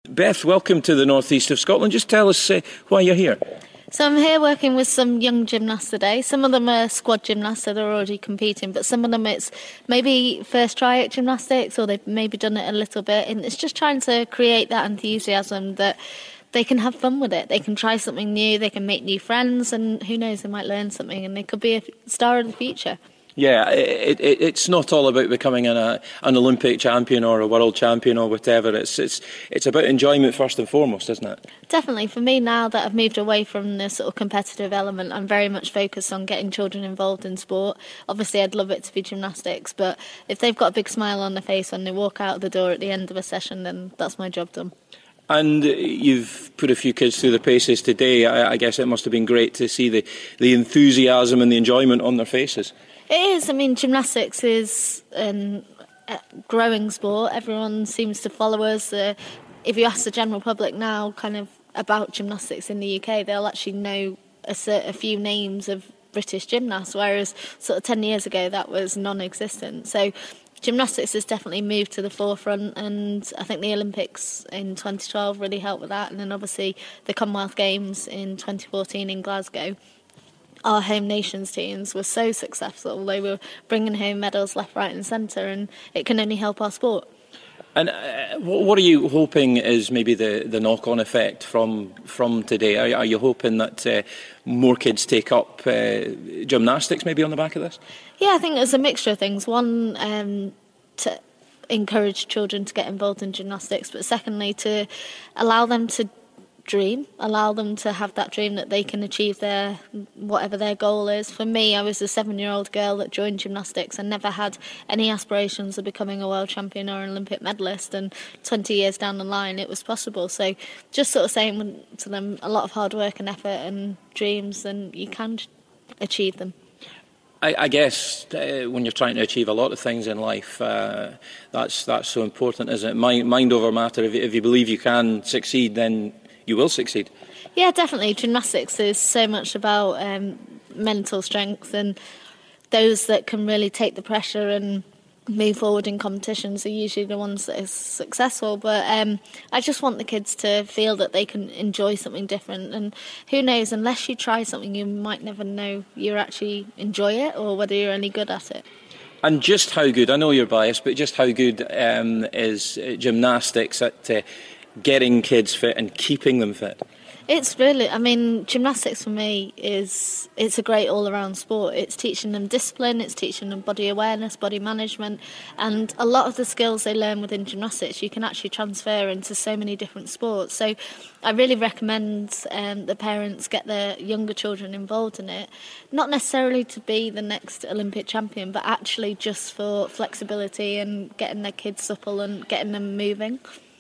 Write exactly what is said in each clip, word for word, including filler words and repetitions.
Beth, welcome to the northeast of Scotland. Just tell us uh, why you're here. So I'm here working with some young gymnasts today. Some of them are squad gymnasts, so they're already competing, but some of them it's maybe first try at gymnastics, or they've maybe done it a little bit, and it's just trying to create that enthusiasm that they can have fun with it. They can try something new, they can make new friends, and who knows, they might learn something, and they could be a star in the future. Yeah, it, it, it's not all about becoming an, uh, an Olympic champion or a world champion or whatever. It's it's it's about enjoyment first and foremost, isn't it? Definitely. For me, now that I've moved away from the sort of competitive element, I'm very much focused on getting children involved in sport. Obviously, I'd love it to be gymnastics, but if they've got a big smile on their face when they walk out the door at the end of a session, then that's my job done. And you've put a few kids through the paces today. I, I guess it must have been great to see the, the enthusiasm and the enjoyment on their faces. It is. I mean, gymnastics is a growing sport. Everyone seems to follow us. Uh, if you ask the general public now kind of about gymnastics in the U K, they'll actually know a, a few names of British gymnasts, whereas sort of ten years ago that was non-existent. So gymnastics has definitely moved to the forefront, and I think the Olympics in twenty twelve really helped with that, and then obviously the Commonwealth Games in twenty fourteen in Glasgow. Our home nations teams were so successful. They were bringing home medals left, right and centre, and it can only help our sport. And uh, what are you hoping is maybe the, the knock-on effect from from today? Are, are you hoping that uh, more kids take up uh, gymnastics maybe on the back of this? Yeah, I think it's a mixture of things. One, um, to encourage children to get involved in gymnastics, but secondly, to allow them to dream, allow them to have that dream that they can achieve their whatever their goal is. For me, I was a seven-year-old girl that joined gymnastics and never had any aspirations of becoming a world champion or an Olympic medalist, and twenty years down the line it was possible. So just sort of saying to them, a lot of hard work and effort and dreams, and you can achieve them. I, I guess uh, when you're trying to achieve a lot of things in life, uh, that's that's so important, isn't it? Mind, mind over matter. If you, if you believe you can succeed, then you will succeed. Yeah, definitely. Gymnastics is so much about um, mental strength, and those that can really take the pressure and move forward in competitions are usually the ones that are successful. But um, I just want the kids to feel that they can enjoy something different, and who knows, unless you try something you might never know you actually enjoy it or whether you're any good at it. And just how good, I know you're biased, but just how good um, is gymnastics at uh, getting kids fit and keeping them fit? It's really, I mean, gymnastics for me is, it's a great all-around sport. It's teaching them discipline, it's teaching them body awareness, body management, and a lot of the skills they learn within gymnastics you can actually transfer into so many different sports. So I really recommend um, the parents get their younger children involved in it, not necessarily to be the next Olympic champion, but actually just for flexibility and getting their kids supple and getting them moving.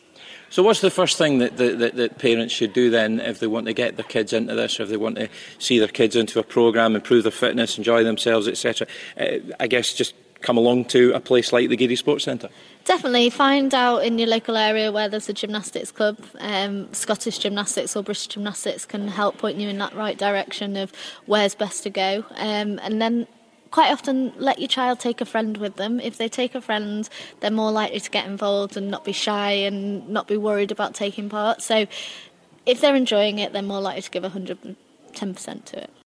So what's the first thing that, that, that parents should do then if they want to get their kids into this, or if they want to see their kids into a programme, improve their fitness, enjoy themselves, et cetera? Uh, I guess just come along to a place like the Geary Sports Centre. Definitely. Find out in your local area where there's a gymnastics club. Um, Scottish Gymnastics or British Gymnastics can help point you in that right direction of where's best to go. Um, and then quite often let your child take a friend with them. If they take a friend, they're more likely to get involved and not be shy and not be worried about taking part. So if they're enjoying it, they're more likely to give one hundred ten percent to it.